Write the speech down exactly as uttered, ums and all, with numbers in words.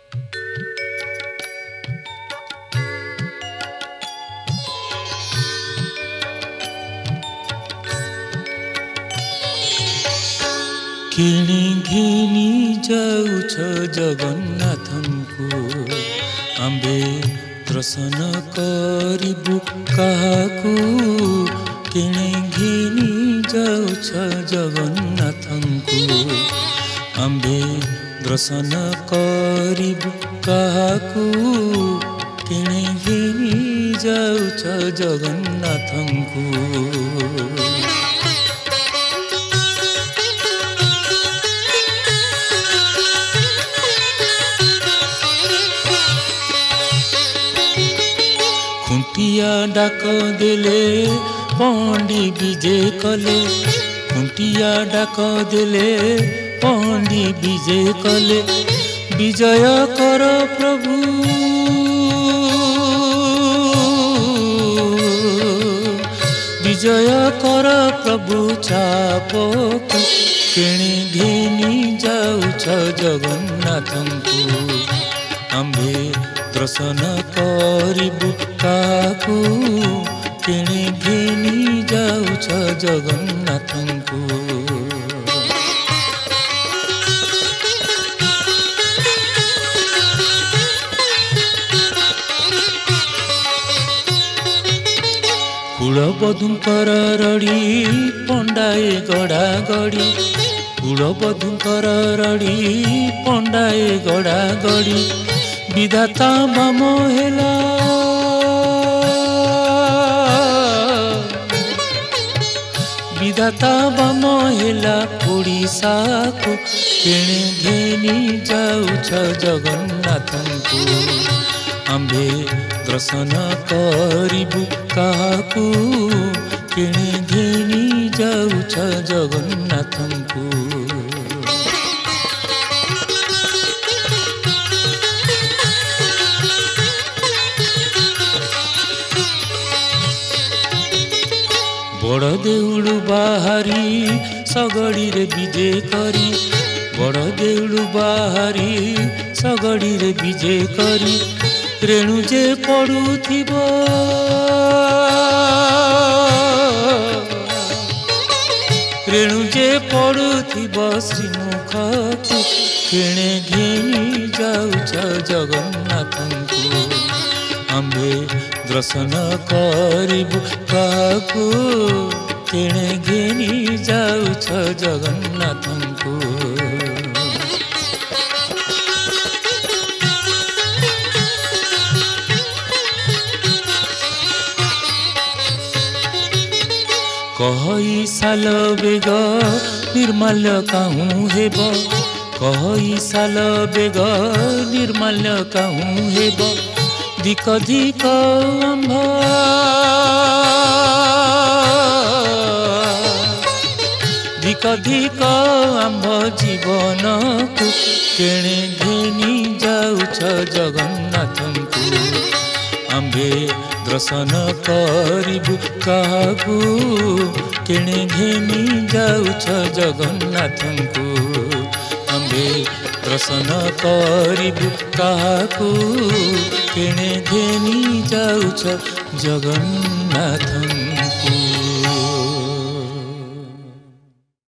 किणी घिनी जाउछ जगन्नाथनको आम्बे दर्शन करिबु काहाकु। किणी घिनी जाउछ जगन्नाथनको आम्बे दर्शन करिबु काहाकु। किणी घिनी जाउछ जगन्नाथनको। खुंटिया डाक देले पंडी विजे कले। खुंटिया डाक देले पंडी विजे कले। विजय कर प्रभु विजय कर प्रभु चापकु। किणी घिनी जाउछ जगन्नाथଙ୍କୁ आम्भे दर्शन करिबु काहाकु। किणी घिनी जाउछ जगन्नाथଙ୍କୁ। कुलबधुंकर रड़ी पंडाए गड़ा गड़ी। कुलबधुंकर रड़ी पंडाए गड़ा गड़ी। विधाता बाम हेला विधाता बाम हेला ओडिशा को। किणी घिनी जाउछ जगन्नाथଙ୍କୁ आम्भे दर्शन करिबु काहाकु। किणी घिनी जाउछ जगन्नाथଙ୍କୁ। बड़ देउलु बाहारी सगड़ी रे विजे करी। बड़ देउलु बाहारी सगड़ी रे विजे करी। रेणु जे पड़ुथिब रेणु जे पड़ुथिब श्रीमुखकु। किणी घिनी जाउछ जगन्नाथଙ୍କୁ आम्भे दर्शन करिबु काहाकु। किणी घिनी जाउछ जगन्नाथଙ୍କୁ। कहि साल बेग निर्माल्य काहूँ हेब। कहि साल बेग निर्माल्य काहूँ हेब। दिक दिक आम्भ दिक दिक आम्भ जीवनकु। किणी घिनी जाउछ जगन्नाथଙ୍କୁ आम्भे दर्शन करिबु काहाकु। किणी घिनी जाउछ जगन्नाथଙ୍କୁ आम्भे दर्शन करिबु काहाकु। किणी घिनी जाउछ जगन्नाथଙ୍କୁ।